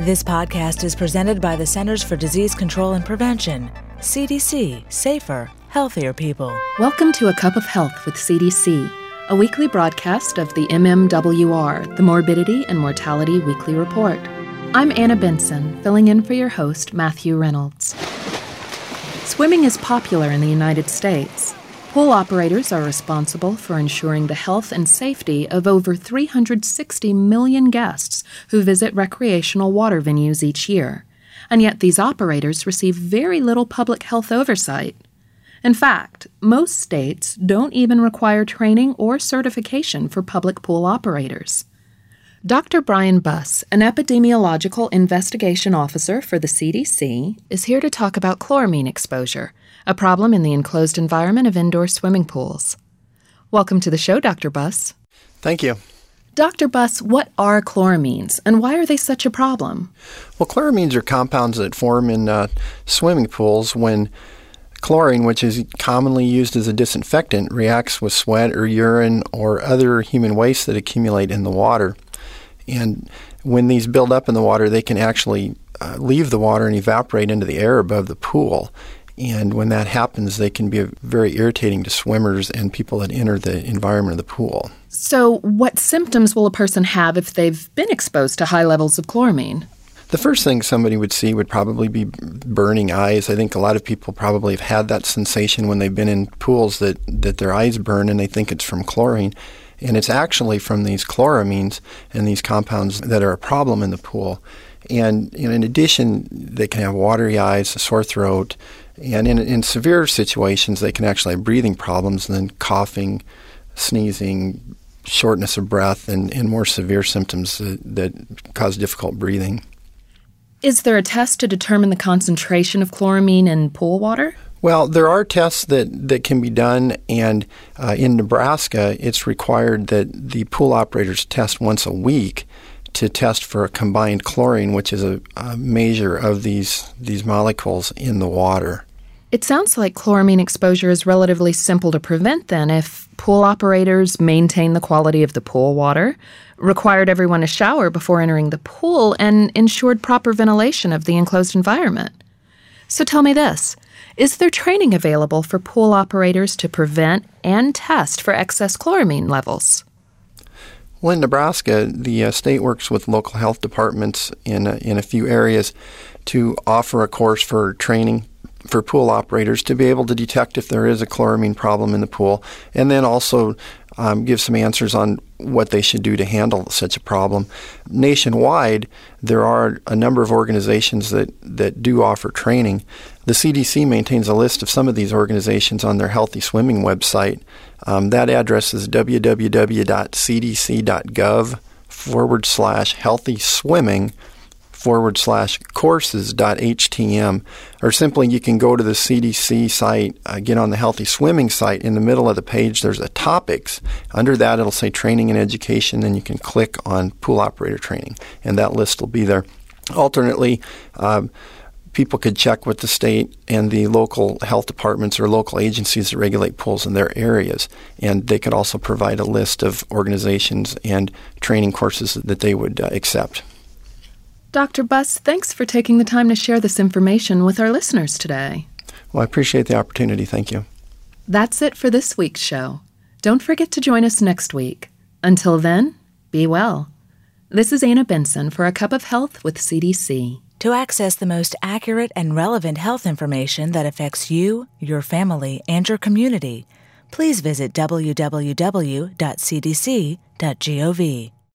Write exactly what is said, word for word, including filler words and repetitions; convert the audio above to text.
This podcast is presented by the Centers for Disease Control and Prevention. C D C. Safer, healthier people. Welcome to A Cup of Health with C D C, a weekly broadcast of the M M W R, the Morbidity and Mortality Weekly Report. I'm Anna Benson, filling in for your host, Matthew Reynolds. Swimming is popular in the United States. Pool operators are responsible for ensuring the health and safety of over three hundred sixty million guests who visit recreational water venues each year. And yet these operators receive very little public health oversight. In fact, most states don't even require training or certification for public pool operators. Doctor Brian Buss, an epidemiological investigation officer for the C D C, is here to talk about chloramine exposure, a problem in the enclosed environment of indoor swimming pools. Welcome to the show, Doctor Buss. Thank you. Doctor Buss, what are chloramines, and why are they such a problem? Well, chloramines are compounds that form in uh, swimming pools when chlorine, which is commonly used as a disinfectant, reacts with sweat or urine or other human waste that accumulate in the water. And when these build up in the water, they can actually uh, leave the water and evaporate into the air above the pool. And when that happens, they can be very irritating to swimmers and people that enter the environment of the pool. So what symptoms will a person have if they've been exposed to high levels of chloramine? The first thing somebody would see would probably be burning eyes. I think a lot of people probably have had that sensation when they've been in pools that, that their eyes burn and they think it's from chlorine. And it's actually from these chloramines and these compounds that are a problem in the pool. And, and in addition, they can have watery eyes, a sore throat, and in, in severe situations, they can actually have breathing problems, and then coughing, sneezing, shortness of breath, and, and more severe symptoms that, that cause difficult breathing. Is there a test to determine the concentration of chloramine in pool water? Well, there are tests that, that can be done, and uh, in Nebraska, it's required that the pool operators test once a week to test for a combined chlorine, which is a, a measure of these, these molecules in the water. It sounds like chloramine exposure is relatively simple to prevent then if pool operators maintain the quality of the pool water, required everyone to shower before entering the pool, and ensured proper ventilation of the enclosed environment. So tell me this. Is there training available for pool operators to prevent and test for excess chloramine levels? Well, in Nebraska, the uh, state works with local health departments in a, in a few areas to offer a course for training for pool operators to be able to detect if there is a chloramine problem in the pool, and then also um, give some answers on what they should do to handle such a problem. Nationwide, there are a number of organizations that, that do offer training. The C D C maintains a list of some of these organizations on their Healthy Swimming website. Um, that address is www.cdc.gov forward slash healthy swimming forward slash courses dot htm, or simply you can go to the C D C site, uh, get on the Healthy Swimming site. In the middle of the page, there's a topics. Under that, it'll say training and education, then you can click on pool operator training, and that list will be there. Alternately, um, people could check with the state and the local health departments or local agencies that regulate pools in their areas, and they could also provide a list of organizations and training courses that they would uh, accept. Doctor Buss, thanks for taking the time to share this information with our listeners today. Well, I appreciate the opportunity. Thank you. That's it for this week's show. Don't forget to join us next week. Until then, be well. This is Anna Benson for A Cup of Health with C D C. To access the most accurate and relevant health information that affects you, your family, and your community, please visit w w w dot c d c dot gov.